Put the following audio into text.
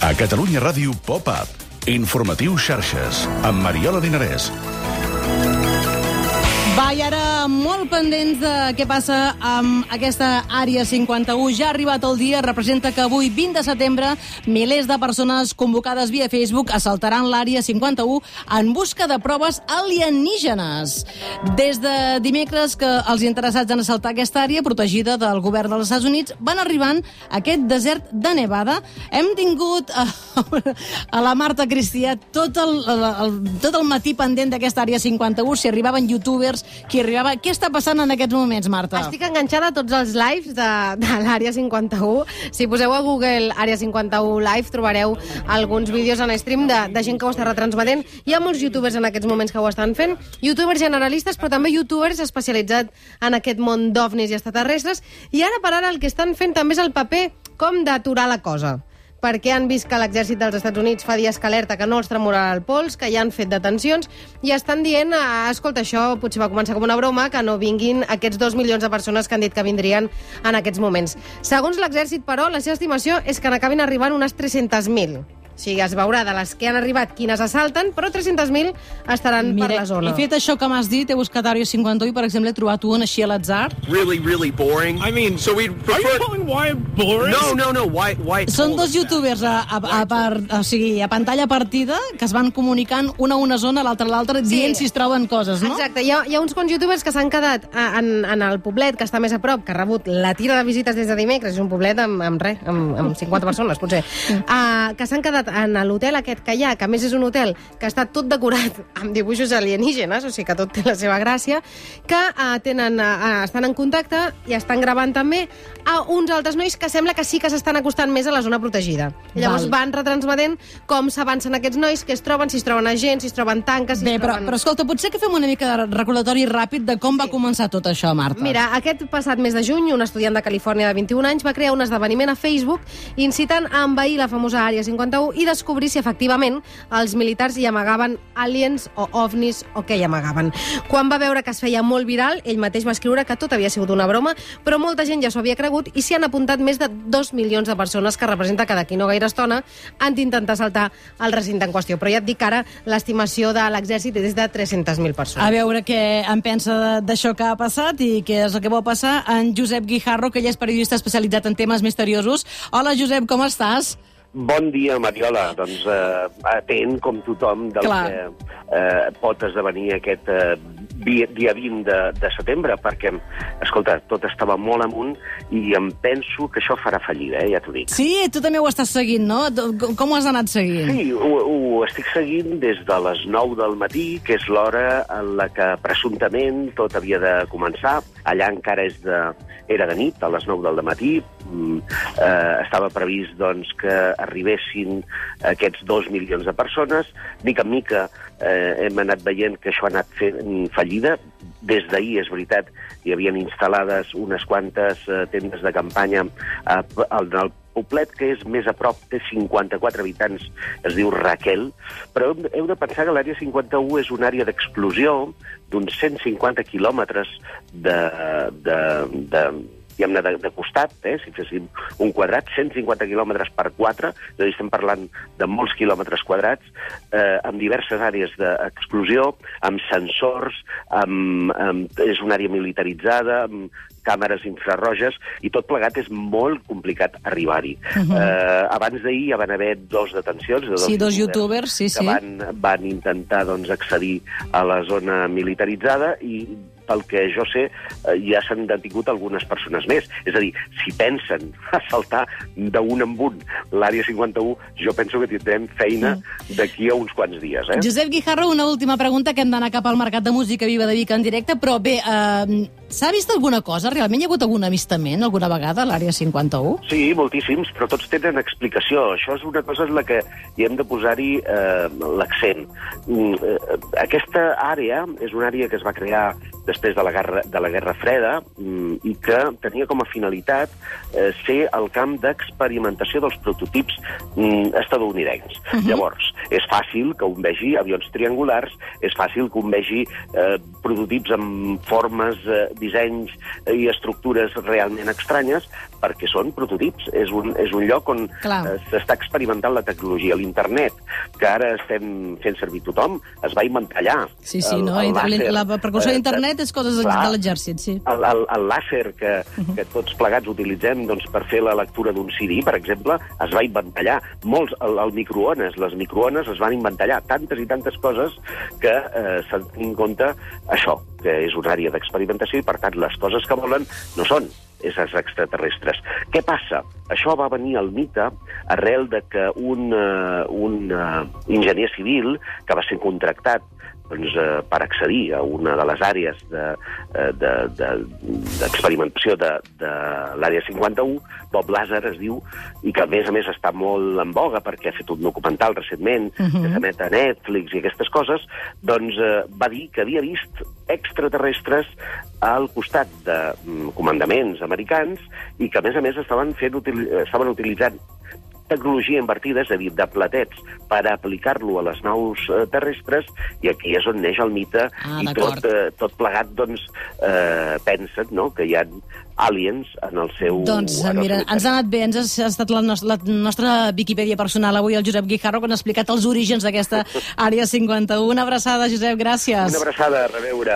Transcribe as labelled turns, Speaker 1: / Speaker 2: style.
Speaker 1: A Catalunya Ràdio Pop-Up. Informatiu Xarxes, amb Mariola Dinarès.
Speaker 2: Va, i ara molt pendents de què passa amb aquesta Àrea 51. Ja ha arribat el dia, representa que avui, 20 de setembre, milers de persones convocades via Facebook assaltaran l'Àrea 51 en busca de proves alienígenes. Des de dimecres que els interessats en assaltar aquesta àrea protegida del govern dels Estats Units van arribant a aquest desert de Nevada. Hem tingut a la Marta Cristià tot el matí pendent d'aquesta Àrea 51, si arribaven youtubers, qui arribava... Què està passant en aquests moments, Marta?
Speaker 3: Estic enganxada a tots els lives de l'Àrea 51. Si poseu a Google Àrea 51 Live trobareu alguns vídeos en stream de gent que ho està retransmetent. Hi ha molts youtubers en aquests moments que ho estan fent. Youtubers generalistes, però també youtubers especialitzats en aquest món d'ovnis i extraterrestres. I ara per ara el que estan fent també és el paper com d'aturar la cosa, perquè han vist que l'exèrcit dels Estats Units fa dies que alerta que no els tremurà el pols, que ja han fet detencions, i estan dient, escolta, això potser va començar com una broma, que no vinguin aquests 2 milions de persones que han dit que vindrien en aquests moments. Segons l'exèrcit, però, la seva estimació és que n'acabin arribant unes 300.000. O sigui, es veurà de les que han arribat quines assalten, però 300.000 estaran per la zona.
Speaker 2: He fet això que m'has dit, he buscat Àrea 51 i, per exemple, he trobat un així a l'atzar.
Speaker 4: Really boring. I mean, so we'd prefer... Are you calling why boring? No. Why
Speaker 2: Són dos youtubers a pantalla partida que es van comunicant una a una zona, l'altra a l'altra, dient si es troben coses, no?
Speaker 3: Exacte. Hi ha uns quants youtubers que s'han quedat en el poblet, que està més a prop, que ha rebut la tira de visites des de dimecres, és un poblet amb 50 persones, potser, que s'han quedat en l'hotel aquest que hi ha, que a més és un hotel que està tot decorat amb dibuixos alienígenes, o sigui que tot té la seva gràcia, que estan en contacte i estan gravant també a uns altres nois que sembla que sí que s'estan acostant més a la zona protegida. I llavors van retransmetent com s'avancen aquests nois, què es troben, si es troben agents, si es troben tanques...
Speaker 2: Però escolta, potser que fem una mica de recordatori ràpid de com va començar tot això, Marta.
Speaker 3: Mira, aquest passat mes de juny, un estudiant de Califòrnia de 21 anys va crear un esdeveniment a Facebook incitant a envair la famosa Àrea 51 i descobrir si efectivament els militars hi amagaven aliens o ovnis o què hi amagaven. Quan va veure que es feia molt viral, ell mateix va escriure que tot havia sigut una broma, però molta gent ja s'ho havia cregut i s'hi han apuntat més de 2 milions de persones, que representa que d'aquí no gaire estona han d'intentar saltar el recinte en qüestió. Però ja et dic que ara l'estimació de l'exèrcit és de 300.000 persones.
Speaker 2: A veure què en pensa d'això que ha passat i què és el que vol passar en Josep Guijarro, que ell és periodista especialitzat en temes misteriosos. Hola, Josep, com estàs?
Speaker 5: Bon dia, Mariola. Doncs atent, com tothom, del que pot esdevenir aquest dia 20 de setembre, perquè, escolta, tot estava molt amunt i em penso que això farà fallida, ja t'ho dic.
Speaker 2: Sí, tu també ho estàs seguint, no? Com ho has anat seguint?
Speaker 5: Sí, ho estic seguint des de les 9 del matí, que és l'hora en la que presumptament tot havia de començar. Allà encara era de nit, a les 9 del matí. Estava previst, doncs, que arribessin aquests 2 milions de persones. Mica en mica hem anat veient que això ha anat fent fallida. Des d'ahir, és veritat, hi havien instal·lades unes quantes tendes de campanya al poblet, que és més a prop, té 54 habitants, es diu Raquel, però heu de pensar que l'àrea 51 és una àrea d'explosió d'uns 150 quilòmetres de costat, si féssim un quadrat, 150 quilòmetres per 4, és a dir, estem parlant de molts quilòmetres quadrats, amb diverses àrees d'explosió, amb sensors, és una àrea militaritzada, amb càmeres infrarroges, i tot plegat és molt complicat arribar-hi. Abans d'ahir ja van haver 2 detencions de dos
Speaker 2: youtubers
Speaker 5: que van intentar accedir a la zona militaritzada i pel que jo sé, ja s'han detingut algunes persones més. És a dir, si pensen assaltar d'un en un l'Àrea 51, jo penso que tindrem feina d'aquí a uns quants dies.
Speaker 2: Josep Guijarro, una última pregunta, que hem d'anar cap al Mercat de Música Viva de Vic en directe, però bé, s'ha vist alguna cosa? Realment hi ha hagut algun avistament alguna vegada a l'Àrea 51?
Speaker 5: Sí, moltíssims, però tots tenen explicació. Això és una cosa en la que hi hem de posar-hi l'accent. Aquesta àrea és una àrea que es va crear després de la Guerra Freda i que tenia com a finalitat ser el camp d'experimentació dels prototips estadounidencs. Llavors, és fàcil que un vegi avions triangulars, és fàcil que un vegi prototips amb formes, dissenys i estructures realment estranyes, perquè són prototips. És un lloc on s'està experimentant la tecnologia. L'Internet, que ara estem fent servir tothom, es va inventar allà.
Speaker 2: Sí, la precursor d'Internet és coses de l'exèrcit, sí.
Speaker 5: El làser que tots plegats utilitzem per fer la lectura d'un CD, per exemple, es va inventar allà. Molts, el microones, les microones es van inventar allà. Tantes i tantes coses que s'han de tenir en compte això, que és una àrea d'experimentació i, per tant, les coses que volen no són éssers extraterrestres. Què passa? Això va venir al mite arrel de que un enginyer civil que va ser contractat per accedir a una de les àrees d'experimentació de l'Àrea 51, Bob Lazar es diu, i que a més està molt en boga perquè ha fet un documental recentment que s'emet a Netflix i aquestes coses, doncs va dir que havia vist extraterrestres al costat de comandaments americans i que a més estaven utilitzant tecnologia invertida, és a dir, de platets, per aplicar-lo a les naus terrestres, i aquí és on neix el mite, i tot plegat, pensen que hi ha aliens en el seu...
Speaker 2: Doncs, mira, ens ha anat bé, ha estat la nostra Viquipèdia personal avui, el Josep Guijarro, que ens ha explicat els orígens d'aquesta Àrea 51. Una abraçada, Josep, gràcies.
Speaker 5: Una abraçada, a reveure.